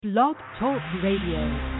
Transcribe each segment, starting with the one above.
Blog Talk Radio.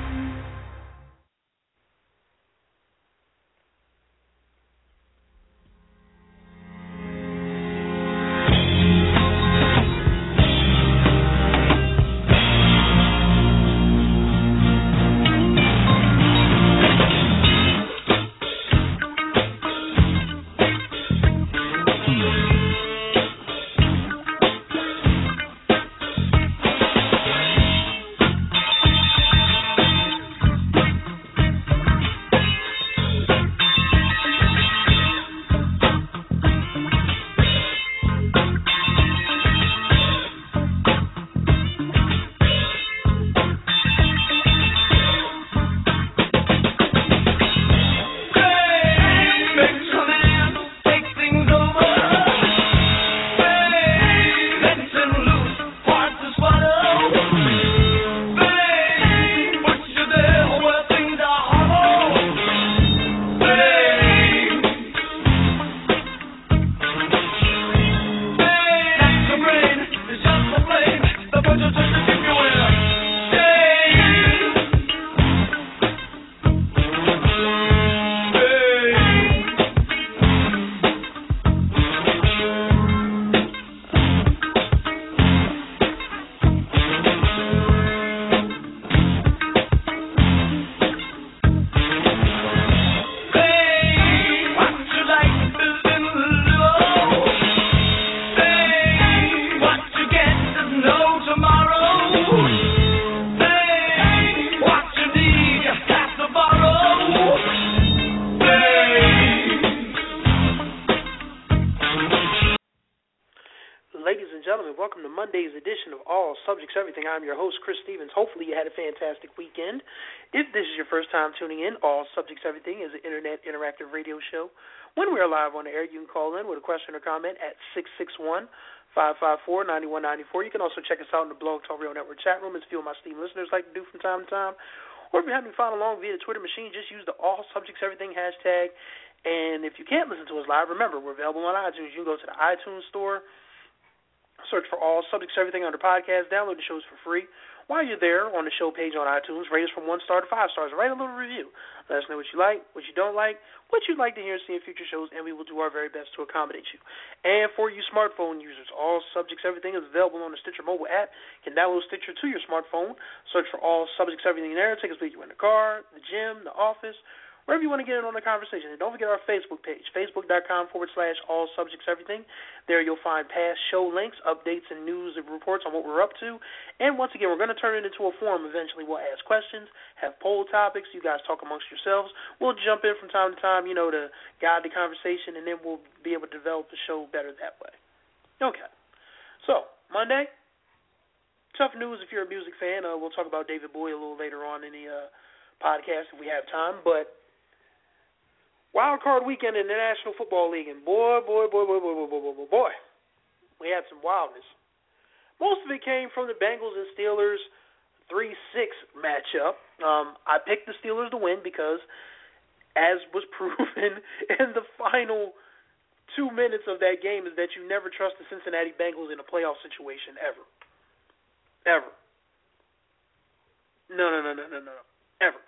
I'm your host, Chris Stevens. Hopefully you had a fantastic weekend. If this is your first time tuning in, All Subjects Everything is an internet interactive radio show. When we are live on the air, you can call in with a question or comment at 661-554-9194. You can also check us out in the Blog Talk Radio Network chat room, as a few of my Steam listeners like to do from time to time. Or if you have me follow along via the Twitter machine, just use the All Subjects Everything hashtag. And if you can't listen to us live, remember, we're available on iTunes. You can go to the iTunes store, search for All Subjects Everything under podcast. Download the shows for free. While you're there on the show page on iTunes, rate us from 1 star to 5 stars. Write a little review. Let us know what you like, what you don't like, what you'd like to hear and see in future shows, and we will do our very best to accommodate you. And for you smartphone users, All Subjects Everything is available on the Stitcher mobile app. You can download Stitcher to your smartphone. Search for All Subjects Everything there. Take us with you in the car, the gym, the office, wherever you want to get in on the conversation. And don't forget our Facebook page, facebook.com/All Subjects Everything. There you'll find past show links, updates, and news and reports on what we're up to. And once again, we're going to turn it into a forum eventually. We'll ask questions, have poll topics. You guys talk amongst yourselves. We'll jump in from time to time, to guide the conversation, and then we'll be able to develop the show better that way. Okay. So, Monday, tough news if you're a music fan. We'll talk about David Bowie a little later on in the podcast if we have time, but Wild Card Weekend in the National Football League, and boy, we had some wildness. Most of it came from the Bengals and Steelers 3-6 matchup. I picked the Steelers to win because, as was proven in the final 2 minutes of that game, is that you never trust the Cincinnati Bengals in a playoff situation ever. Ever. No. Ever.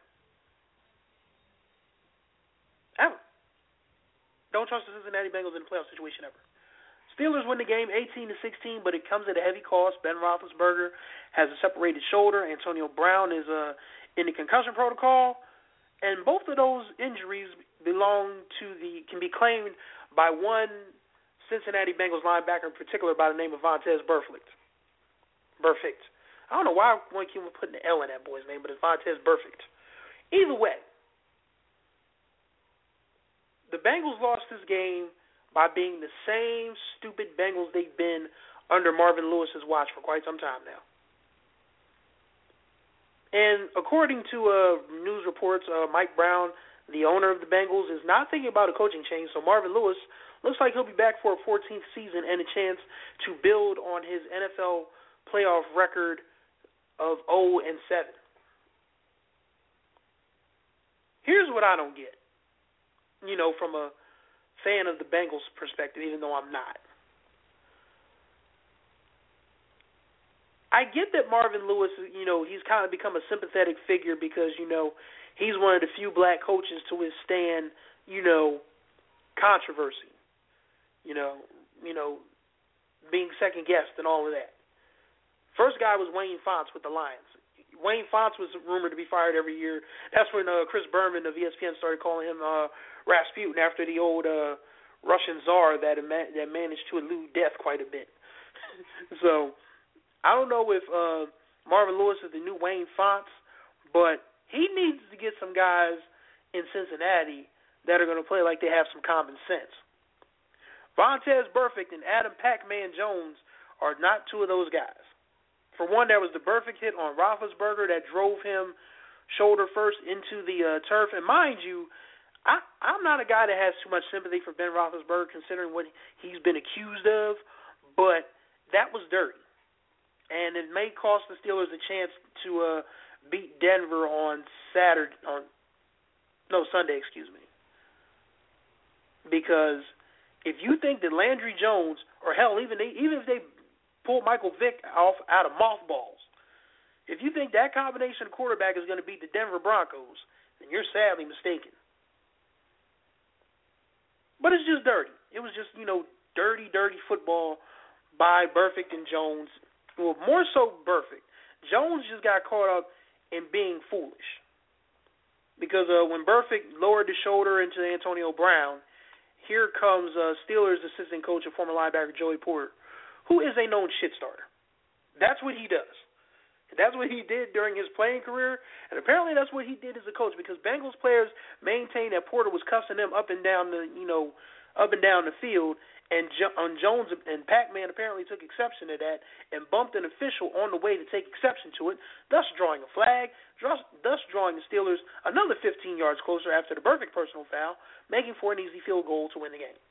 Ever. Don't trust the Cincinnati Bengals in a playoff situation ever. Steelers win the game 18-16, but it comes at a heavy cost. Ben Roethlisberger has a separated shoulder. Antonio Brown is in the concussion protocol, and both of those injuries can be claimed by one Cincinnati Bengals linebacker in particular by the name of Vontaze Burfict. I don't know why one keep putting the L in that boy's name, but it's Vontaze Burfict. Either way, the Bengals lost this game by being the same stupid Bengals they've been under Marvin Lewis's watch for quite some time now. And according to news reports, Mike Brown, the owner of the Bengals, is not thinking about a coaching change, so Marvin Lewis looks like he'll be back for a 14th season and a chance to build on his NFL playoff record of 0-7. Here's what I don't get. From a fan of the Bengals perspective, even though I'm not. I get that Marvin Lewis, he's kind of become a sympathetic figure because, he's one of the few black coaches to withstand, controversy. Being second guessed and all of that. First guy was Wayne Fontes with the Lions. Wayne Fontes was rumored to be fired every year. That's when Chris Berman of ESPN started calling him Rasputin after the old Russian czar that managed to elude death quite a bit. So I don't know if Marvin Lewis is the new Wayne Fontes, but he needs to get some guys in Cincinnati that are going to play like they have some common sense. Vontaze Burfict and Adam Pac-Man Jones are not two of those guys. For one, there was the Burfict hit on Roethlisberger that drove him shoulder first into the turf. And mind you, I'm not a guy that has too much sympathy for Ben Roethlisberger considering what he's been accused of, but that was dirty. And it may cost the Steelers a chance to beat Denver on Sunday, because if you think that Landry Jones, or hell, even if they pull Michael Vick out of mothballs, if you think that combination of quarterback is going to beat the Denver Broncos, then you're sadly mistaken. But it's just dirty. It was just, dirty football by Burfict and Jones. Well, more so Burfict. Jones just got caught up in being foolish. Because when Burfict lowered the shoulder into Antonio Brown, here comes Steelers assistant coach and former linebacker Joey Porter, who is a known shit starter. That's what he does. That's what he did during his playing career, and apparently that's what he did as a coach, because Bengals players maintained that Porter was cussing them up and down the field, and Jones and Pac-Man apparently took exception to that and bumped an official on the way to take exception to it, thus drawing a flag, thus drawing the Steelers another 15 yards closer after the Burfict personal foul, making for an easy field goal to win the game.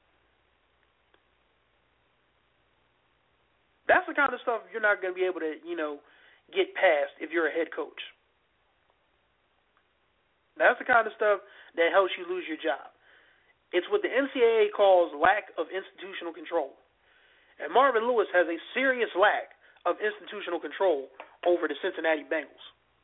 That's the kind of stuff you're not going to be able to, get past if you're a head coach. That's the kind of stuff that helps you lose your job. It's what the NCAA calls lack of institutional control. And Marvin Lewis has a serious lack of institutional control over the Cincinnati Bengals.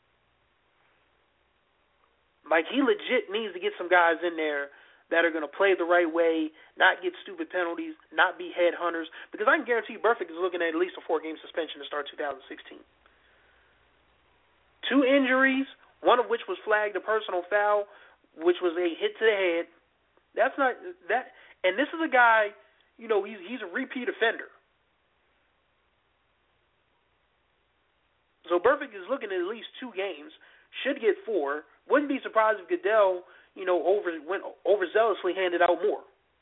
Like, he legit needs to get some guys in there that are going to play the right way, not get stupid penalties, not be headhunters, because I can guarantee you Burfict is looking at least a 4-game suspension to start 2016. 2 injuries, one of which was flagged a personal foul, which was a hit to the head. That's not that, and this is a guy, he's a repeat offender. So Burfict is looking at least 2 games, should get 4. Wouldn't be surprised if Goodell, went overzealously handed out more.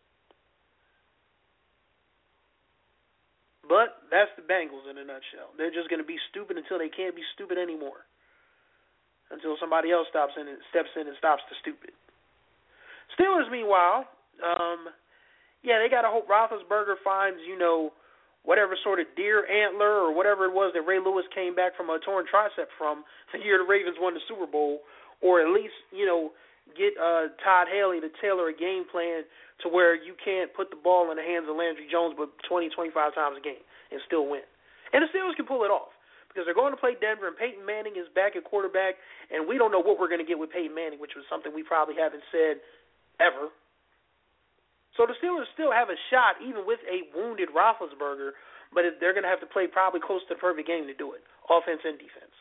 But that's the Bengals in a nutshell. They're just going to be stupid until they can't be stupid anymore. Until somebody else steps in and stops the stupid. Steelers, meanwhile, they got to hope Roethlisberger finds, whatever sort of deer antler or whatever it was that Ray Lewis came back from a torn tricep from the year the Ravens won the Super Bowl, or at least, get Todd Haley to tailor a game plan to where you can't put the ball in the hands of Landry Jones but 20, 25 times a game and still win. And the Steelers can pull it off because they're going to play Denver, and Peyton Manning is back at quarterback, and we don't know what we're going to get with Peyton Manning, which was something we probably haven't said ever. So the Steelers still have a shot, even with a wounded Roethlisberger, but they're going to have to play probably close to the perfect game to do it, offense and defense.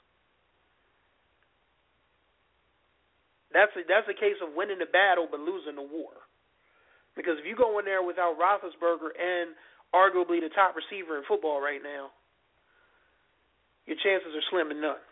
That's a case of winning the battle but losing the war. Because if you go in there without Roethlisberger and arguably the top receiver in football right now, your chances are slim to none.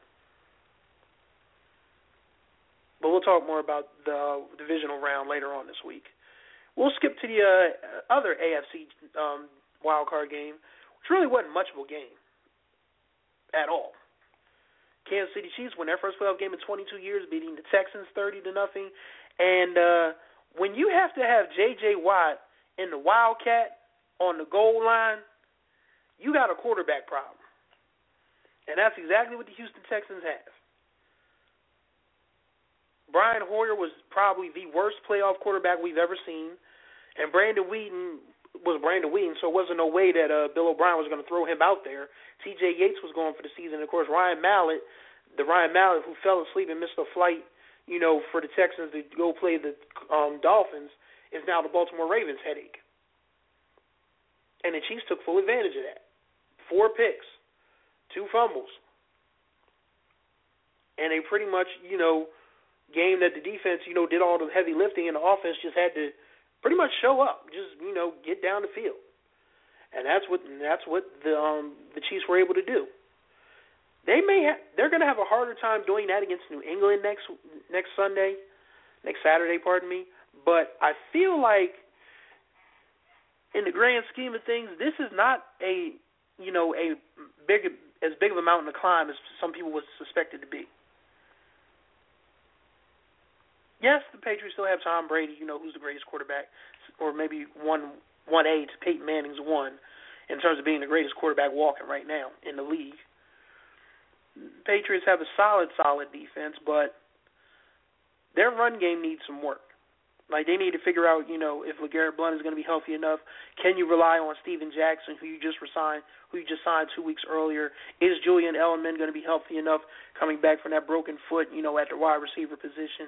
But we'll talk more about the divisional round later on this week. We'll skip to the other AFC wildcard game, which really wasn't much of a game at all. Kansas City Chiefs won their first playoff game in 22 years, beating the Texans 30-0. And when you have to have J.J. Watt in the Wildcat on the goal line, you got a quarterback problem. And that's exactly what the Houston Texans have. Brian Hoyer was probably the worst playoff quarterback we've ever seen. And Brandon Whedon was Brandon Wheaton, so it wasn't no way that Bill O'Brien was going to throw him out there. T.J. Yates was going for the season. And of course, Ryan Mallett who fell asleep and missed a flight, for the Texans to go play the Dolphins, is now the Baltimore Ravens' headache. And the Chiefs took full advantage of that. 4 picks, 2 fumbles. And they pretty much, game that the defense, did all the heavy lifting, and the offense just had to pretty much show up, just, get down the field. And that's what the Chiefs were able to do. They're going to have a harder time doing that against New England next Saturday, But I feel like, in the grand scheme of things, this is not as big of a mountain to climb as some people would suspect it to be. Yes, the Patriots still have Tom Brady, who's the greatest quarterback, or maybe 1A to Peyton Manning's 1 in terms of being the greatest quarterback walking right now in the league. Patriots have a solid defense, but their run game needs some work. Like, they need to figure out, if LeGarrette Blount is going to be healthy enough. Can you rely on Steven Jackson, who you just signed 2 weeks earlier? Is Julian Edelman going to be healthy enough coming back from that broken foot, at the wide receiver position?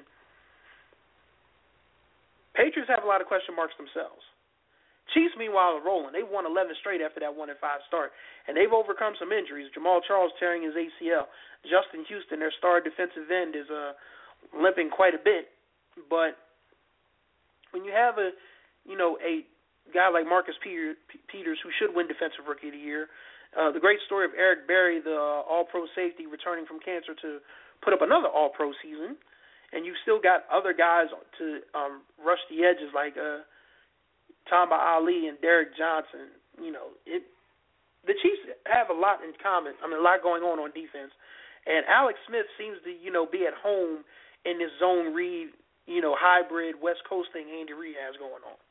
Patriots have a lot of question marks themselves. Chiefs, meanwhile, are rolling. They won 11 straight after that 1-5 start, and they've overcome some injuries. Jamal Charles tearing his ACL. Justin Houston, their star defensive end, is limping quite a bit. But when you have a guy like Marcus Peters, who should win Defensive Rookie of the Year, the great story of Eric Berry, the All-Pro safety returning from cancer to put up another All-Pro season, and you've still got other guys to rush the edges like Tamba Ali and Derek Johnson. The Chiefs have a lot in common. a lot going on defense, and Alex Smith seems to be at home in this zone read, hybrid West Coast thing Andy Reid has going on.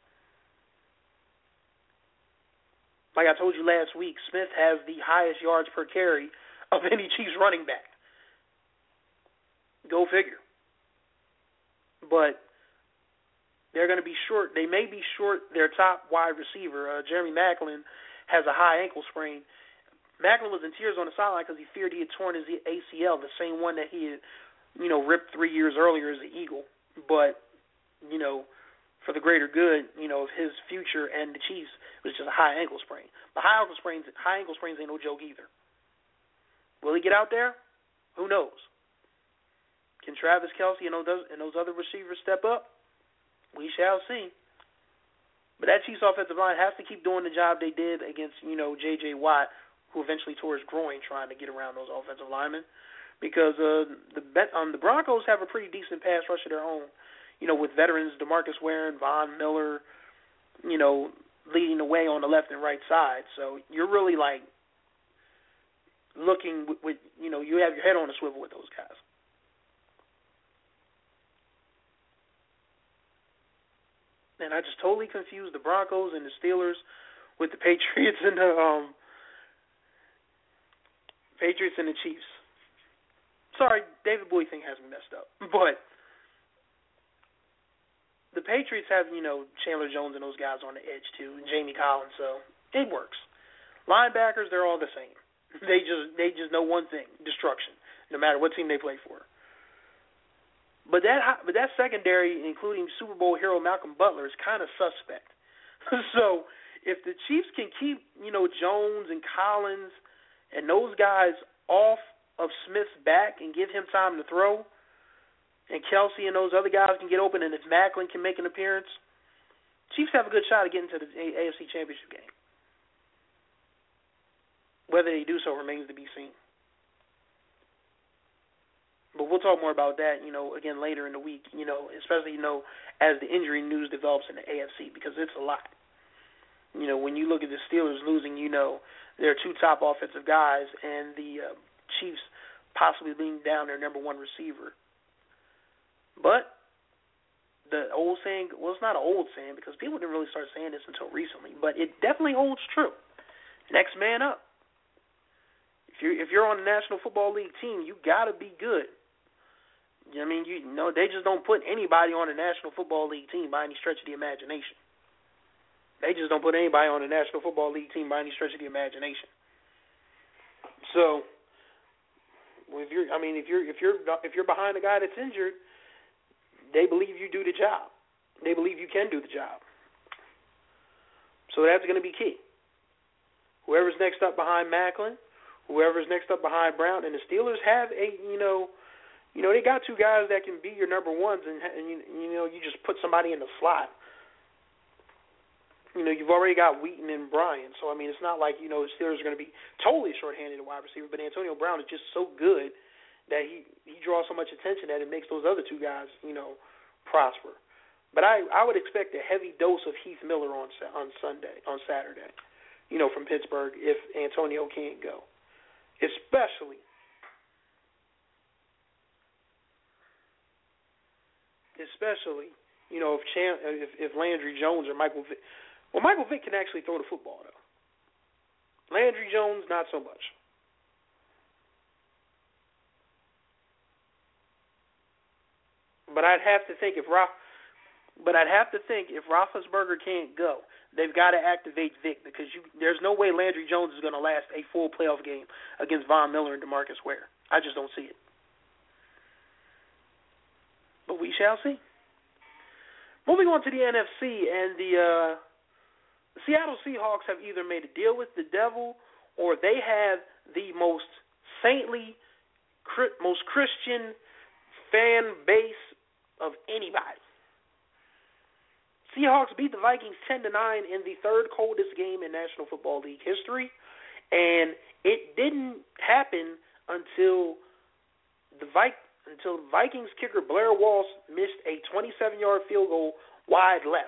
Like I told you last week, Smith has the highest yards per carry of any Chiefs running back. Go figure. But they're going to be short. They may be short their top wide receiver. Jeremy Maclin has a high ankle sprain. Maclin was in tears on the sideline because he feared he had torn his ACL, the same one that he had, ripped 3 years earlier as an Eagle. But, for the greater good, of his future and the Chiefs, it was just a high ankle sprain. But high ankle sprains ain't no joke either. Will he get out there? Who knows? Can Travis Kelce and those other receivers step up? We shall see. But that Chiefs offensive line has to keep doing the job they did against, J.J. Watt, who eventually tore his groin trying to get around those offensive linemen. Because the Broncos have a pretty decent pass rush of their own, with veterans DeMarcus Ware and Von Miller, leading the way on the left and right side. So you're really looking with you have your head on a swivel with those guys. And I just totally confused the Broncos and the Steelers with the Patriots and the Chiefs. Sorry, David Bowie thing has me messed up. But the Patriots have, Chandler Jones and those guys on the edge too, and Jamie Collins, so it works. Linebackers, they're all the same. They just know one thing: destruction, no matter what team they play for. But that secondary, including Super Bowl hero Malcolm Butler, is kind of suspect. So if the Chiefs can keep, Jones and Collins and those guys off of Smith's back and give him time to throw, and Kelce and those other guys can get open, and if Maclin can make an appearance, Chiefs have a good shot at getting to the AFC Championship game. Whether they do so remains to be seen. But we'll talk more about that, again later in the week, especially, as the injury news develops in the AFC, because it's a lot. When you look at the Steelers losing, their 2 top offensive guys, and the Chiefs possibly being down their number 1 receiver. But the old saying, well, it's not an old saying because people didn't really start saying this until recently, but it definitely holds true. Next man up. If you're on the National Football League team, you got to be good. They just don't put anybody on the National Football League team by any stretch of the imagination. They just don't put anybody on the National Football League team by any stretch of the imagination. So, if you're behind a guy that's injured, they believe you do the job. They believe you can do the job. So that's going to be key. Whoever's next up behind Macklin, whoever's next up behind Brown, and the Steelers have they got two guys that can be your number ones, and you just put somebody in the slot. You've already got Wheaton and Bryan, so it's not like the Steelers are going to be totally shorthanded at wide receiver. But Antonio Brown is just so good that he draws so much attention that it makes those other two guys prosper. But I would expect a heavy dose of Heath Miller on Saturday, from Pittsburgh if Antonio can't go, especially if Landry Jones or Michael Vick. Well, Michael Vick can actually throw the football, though. Landry Jones, not so much. But I'd have to think if Roethlisberger can't go, they've got to activate Vick because there's no way Landry Jones is going to last a full playoff game against Von Miller and DeMarcus Ware. I just don't see it. But we shall see. Moving on to the NFC, and the Seattle Seahawks have either made a deal with the devil or they have the most saintly, most Christian fan base of anybody. Seahawks beat the Vikings 10-9 in the third coldest game in National Football League history, and it didn't happen until the Vikings kicker Blair Walsh missed a 27-yard field goal wide left.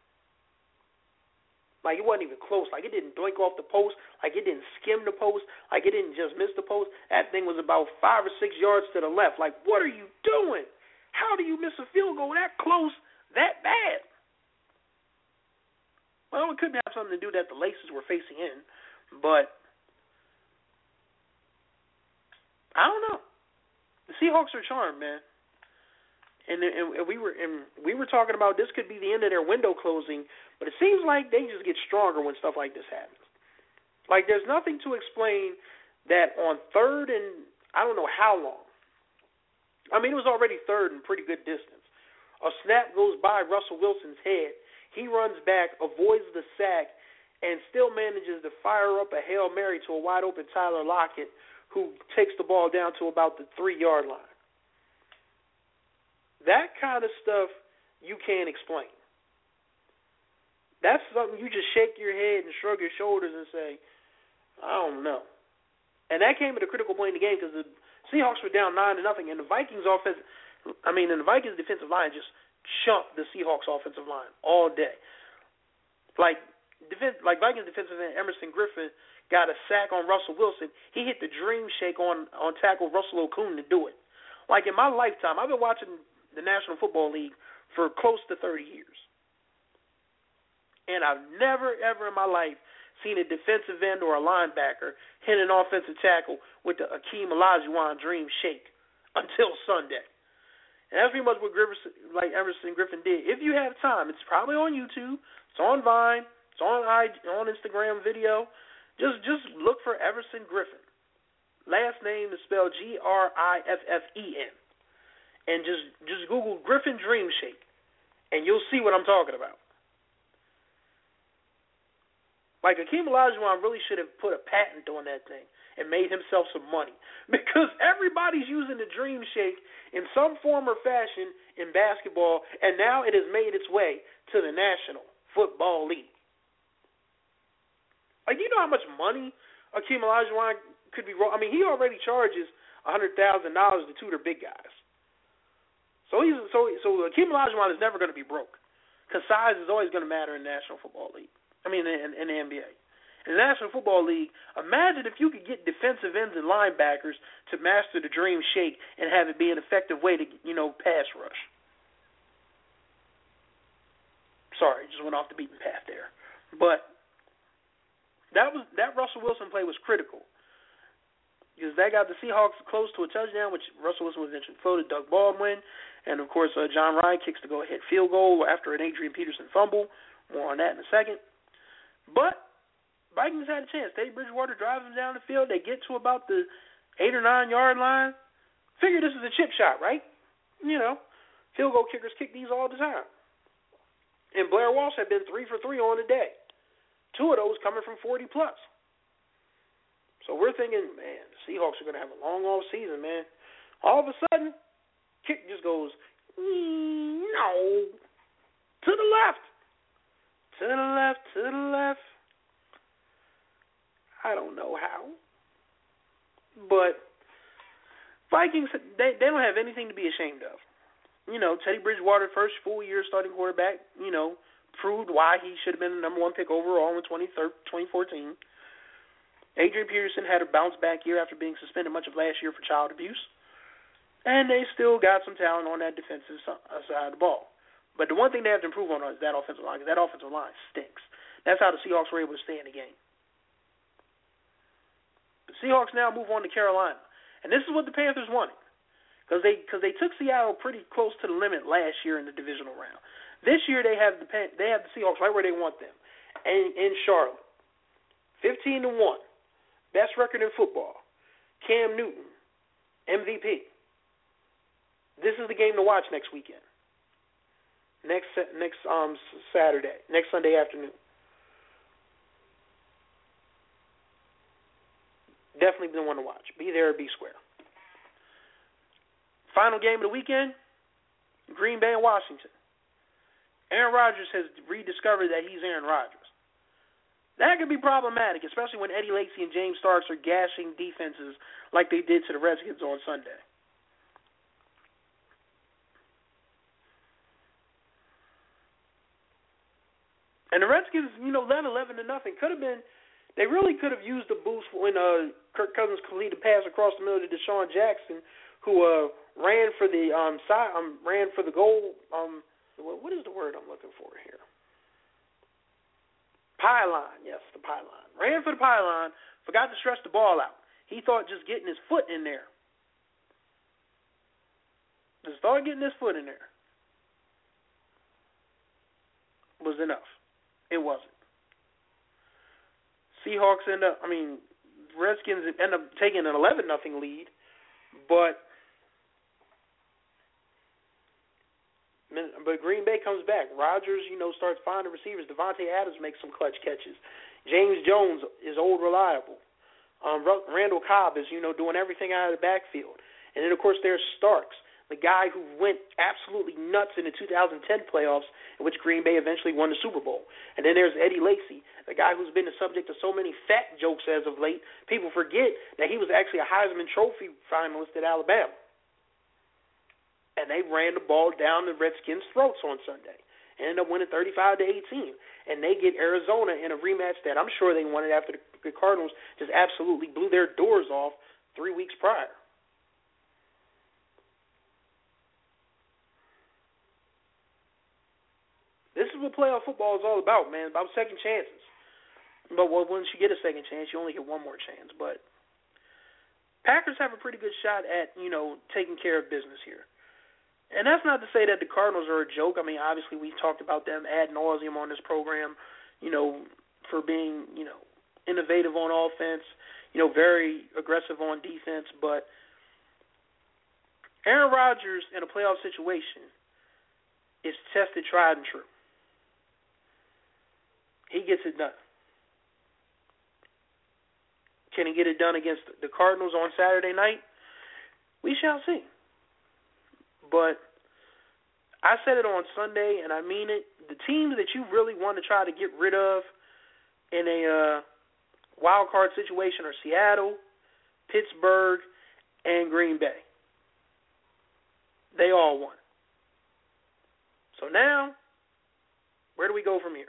Like, it wasn't even close. Like, it didn't doink off the post. Like, it didn't skim the post. Like, it didn't just miss the post. That thing was about 5 or 6 yards to the left. Like, what are you doing? How do you miss a field goal that close, that bad? Well, it could have something to do that the laces were facing in, but I don't know. The Seahawks are charmed, man. And we were talking about this could be the end of their window closing, but it seems like they just get stronger when stuff like this happens. Like, there's nothing to explain that on third and I don't know how long. It was already third and pretty good distance. A snap goes by Russell Wilson's head. He runs back, avoids the sack, and still manages to fire up a Hail Mary to a wide-open Tyler Lockett, who takes the ball down to about the 3-yard line. That kind of stuff you can't explain. That's something you just shake your head and shrug your shoulders and say, I don't know. And that came at a critical point in the game because the Seahawks were down 9-0, and the Vikings the Vikings defensive line just chunked the Seahawks offensive line all day. Like Vikings defensive end Emerson Griffin got a sack on Russell Wilson. He hit the dream shake on tackle Russell Okung to do it. Like, in my lifetime, I've been watching the National Football League for close to 30 years. And I've never, ever in my life seen a defensive end or a linebacker hit an offensive tackle with the Akeem Olajuwon dream shake until Sunday. And that's pretty much what Emerson Griffin did. If you have time, it's probably on YouTube. It's on Vine. It's on Instagram video. Just look for Emerson Griffin. Last name is spelled Griffen. And just Google Griffin Dream Shake, and you'll see what I'm talking about. Like, Akeem Olajuwon really should have put a patent on that thing and made himself some money, because everybody's using the Dream Shake in some form or fashion in basketball, and now it has made its way to the National Football League. Like, you know how much money Akeem Olajuwon could be? He already charges $100,000 to tutor big guys. So Akeem Olajuwon is never going to be broke, because size is always going to matter in the National Football League. In the NBA. In the National Football League, imagine if you could get defensive ends and linebackers to master the Dream Shake and have it be an effective way to, pass rush. Sorry, just went off the beaten path there. But that Russell Wilson play was critical, because that got the Seahawks close to a touchdown, which Russell Wilson was eventually throw to Doug Baldwin. And, of course, John Ryan kicks the go-ahead field goal after an Adrian Peterson fumble. More on that in a second. But Vikings had a chance. Teddy Bridgewater drives them down the field. They get to about the 8 or 9 yard line. Figure this is a chip shot, right? You know, field goal kickers kick these all the time. And Blair Walsh had been 3 for 3 on the day. 2 of those coming from 40 plus. So we're thinking, man, the Seahawks are going to have a long off season, man. All of a sudden, kick just goes, no, to the left. To the left, to the left. I don't know how. But Vikings, they don't have anything to be ashamed of. You know, Teddy Bridgewater, first full year starting quarterback, you know, proved why he should have been the number 1 pick overall in 2014. Adrian Peterson had a bounce-back year after being suspended much of last year for child abuse. And they still got some talent on that defensive side of the ball. But the one thing they have to improve on is that offensive line, because that offensive line stinks. That's how the Seahawks were able to stay in the game. The Seahawks now move on to Carolina. And this is what the Panthers wanted, because they took Seattle pretty close to the limit last year in the divisional round. This year they have the Seahawks right where they want them, in Charlotte, 15-1, best record in football. Cam Newton, MVP. This is the game to watch next weekend. Next Saturday, next Sunday afternoon. Definitely the one to watch. Be there or be square. Final game of the weekend, Green Bay and Washington. Aaron Rodgers has rediscovered that he's Aaron Rodgers. That could be problematic, especially when Eddie Lacy and James Starks are gashing defenses like they did to the Redskins on Sunday. And the Redskins, led 11-0. Could have been. They really could have used the boost when Kirk Cousins completed a pass across the middle to Deshaun Jackson, who ran for the goal. What is the word I'm looking for here? Pylon. Yes, the pylon. Ran for the pylon. Forgot to stretch the ball out. He thought just getting his foot in there. Just thought getting his foot in there was enough. It wasn't. Redskins end up taking an 11-0 lead, but Green Bay comes back. Rodgers, starts finding receivers. Devontae Adams makes some clutch catches. James Jones is old reliable. Randall Cobb is, doing everything out of the backfield. And then, of course, there's Starks, the guy who went absolutely nuts in the 2010 playoffs, in which Green Bay eventually won the Super Bowl. And then there's Eddie Lacy, the guy who's been the subject of so many fat jokes as of late. People forget that he was actually a Heisman Trophy finalist at Alabama. And they ran the ball down the Redskins' throats on Sunday. Ended up winning 35-18. And they get Arizona in a rematch that I'm sure they wanted after the Cardinals just absolutely blew their doors off 3 weeks prior. This is what playoff football is all about, man. About second chances. But once you get a second chance, you only get one more chance. But Packers have a pretty good shot at, taking care of business here. And that's not to say that the Cardinals are a joke. Obviously we've talked about them ad nauseum on this program, for being, innovative on offense, very aggressive on defense. But Aaron Rodgers in a playoff situation is tested, tried, and true. He gets it done. Can he get it done against the Cardinals on Saturday night? We shall see. But I said it on Sunday, and I mean it. The teams that you really want to try to get rid of in a wild card situation are Seattle, Pittsburgh, and Green Bay. They all won. So now, where do we go from here?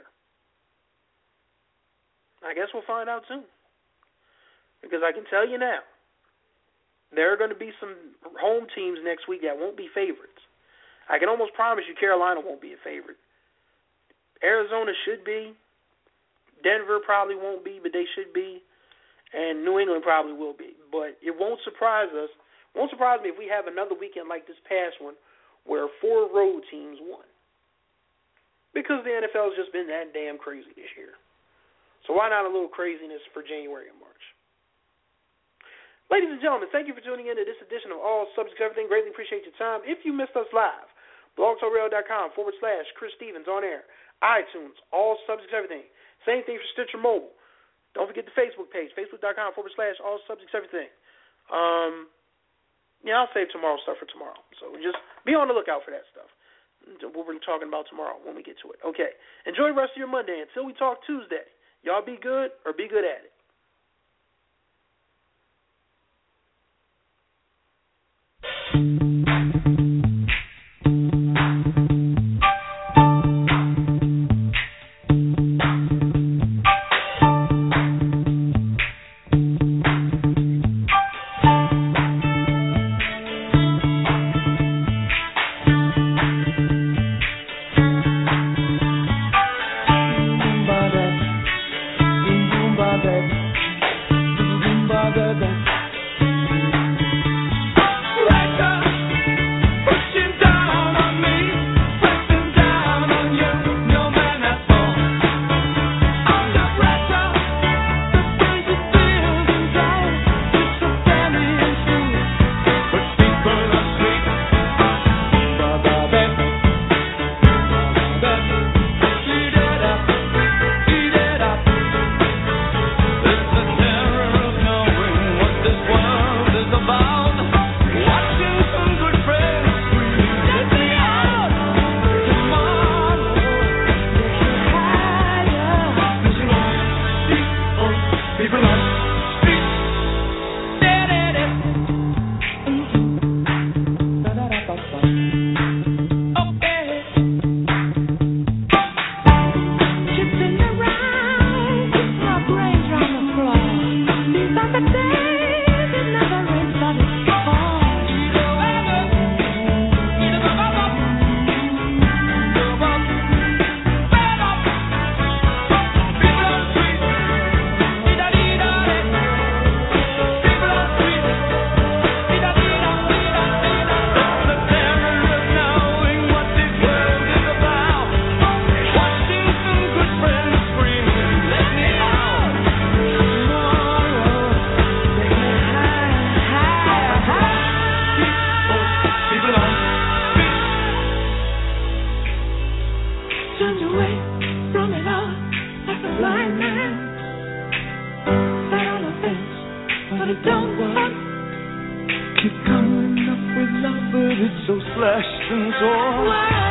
I guess we'll find out soon. Because I can tell you now, there are going to be some home teams next week that won't be favorites. I can almost promise you Carolina won't be a favorite. Arizona should be. Denver probably won't be, but they should be. And New England probably will be. But it won't surprise us. It won't surprise me if we have another weekend like this past one where 4 road teams won. Because the NFL has just been that damn crazy this year. So why not a little craziness for January and March? Ladies and gentlemen, thank you for tuning in to this edition of All Subjects Everything. Greatly appreciate your time. If you missed us live, blogtalkradio.com/Chris Stevens on air, iTunes, All Subjects Everything. Same thing for Stitcher Mobile. Don't forget the Facebook page, facebook.com/All Subjects Everything. I'll save tomorrow's stuff for tomorrow. So just be on the lookout for that stuff. What we're talking about tomorrow when we get to it. Okay. Enjoy the rest of your Monday. Until we talk Tuesday, y'all be good or be good at it. Keep coming up with love, but it's so slashed and torn.